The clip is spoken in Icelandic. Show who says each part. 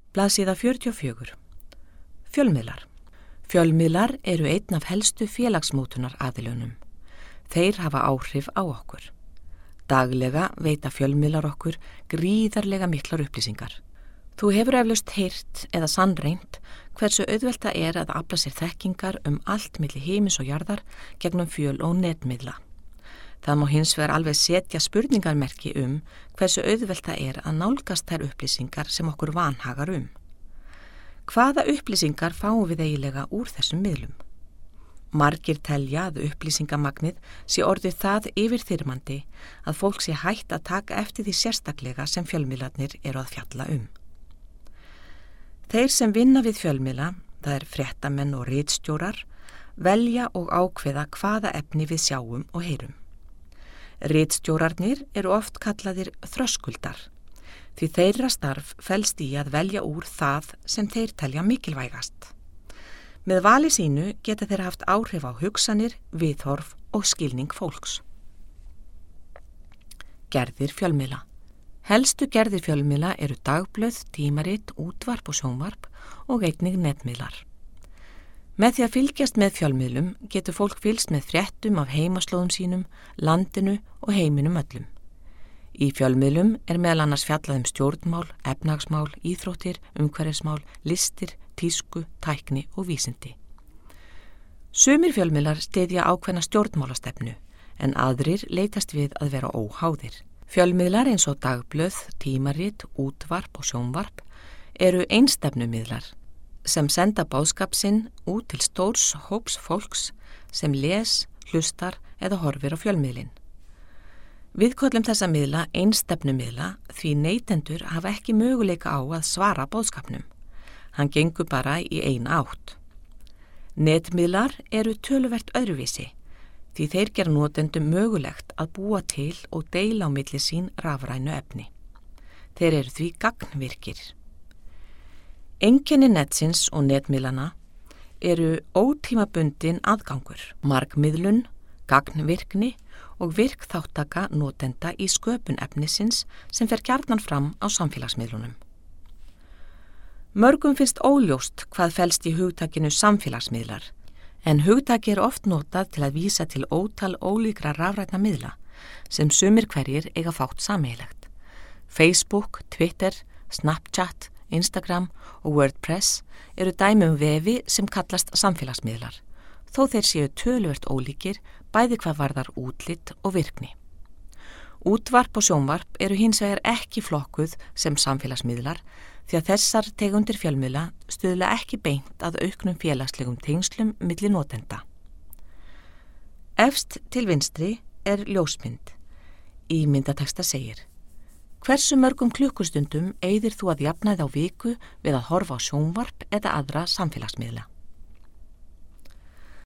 Speaker 1: Blaðsíða 44. Fjölmiðlar. Fjölmiðlar eru einn af helstu félagsmótunar aðilunum. Þeir hafa áhrif á okkur. Daglega veita fjölmiðlar okkur gríðarlega miklar upplýsingar. Þú hefur eflaust heyrt eða sannreynt hversu auðvelt það er að afla sér þekkingar allt milli himins og jarðar gegnum fjöl- og netmiðla. Það má hins vegar alveg setja spurningarmerki hversu auðvelt það er að nálgast þær upplýsingar sem okkur vanhagar Hvaða upplýsingar fáum við eiginlega úr þessum miðlum? Margir telja að upplýsingamagnið sé orðið það yfirþyrmandi að fólk sé hætt að taka eftir því sérstaklega sem fjölmiðlarnir eru að fjalla Þeir sem vinna við fjölmiðla, það er fréttamenn og ritstjórar, velja og ákveða hvaða efni við sjáum og heyrum. Ritstjórarnir eru oft kallaðir þröskuldar, því þeirra starf felst í að velja úr það sem þeir telja mikilvægast. Með vali sínu geta þeir haft áhrif á hugsanir, viðhorf og skilning fólks. Gerðir fjölmiðla. Helstu gerðir fjölmiðla eru dagblöð, tímarit, útvarp og sjónvarp og einnig netmiðlar. Með því að fylgjast með fjölmiðlum getur fólk fylgst með fréttum af heimaslóðum sínum, landinu og heiminum öllum. Í fjölmiðlum er meðal annars fjallað stjórnmál, efnahagsmál, íþróttir, umhverfismál, listir, tísku, tækni og vísindi. Sumir fjölmiðlar styðja ákveðna stjórnmálastefnu en aðrir leitast við að vera óháðir. Fjölmiðlar eins og dagblöð, tímarit, útvarp og sjónvarp eru einstefnumiðlar sem senda boðskap sinn út til stórs hóps fólks sem les, hlustar eða horfir á fjölmiðlin. Við köllum þessa miðla einstefnumiðla því neytendur hafa ekki möguleika á að svara boðskapnum. Hann gengur bara í eina átt. Netmiðlar eru töluvert öðruvísi því þeir gera notendum mögulegt að búa til og deila á milli sín rafrænu efni. Þeir eru því gagnvirkir. Einkenni netsins og netmiðlana eru ótímabundin aðgangur, margmiðlun, gagnvirkni og virkþáttaka notenda í sköpun efnisins sem fer gjarnan fram á samfélagsmiðlunum. Mörgum finnst óljóst hvað felst í hugtakinu samfélagsmiðlar, en hugtaki oft notað til að vísa til ótal ólíkra rafrænna miðla sem sumir hverjir eiga fátt sameiginlegt. Facebook, Twitter, Snapchat, Instagram og WordPress eru dæmi vefi sem kallast samfélagsmiðlar, þó þeir séu töluvert ólíkir bæði hvað varðar útlit og virkni. Útvarp og sjónvarp eru hins vegar ekki flokkuð sem samfélagsmiðlar því að þessar tegundir fjölmiðla stuðla ekki beint að auknum félagslegum tengslum milli notenda. Efst til vinstri er ljósmynd. Í myndateksta segir: Hversu mörgum klukkustundum eyðir þú að jafnaði á viku við að horfa á sjónvarp eða aðra samfélagsmiðla?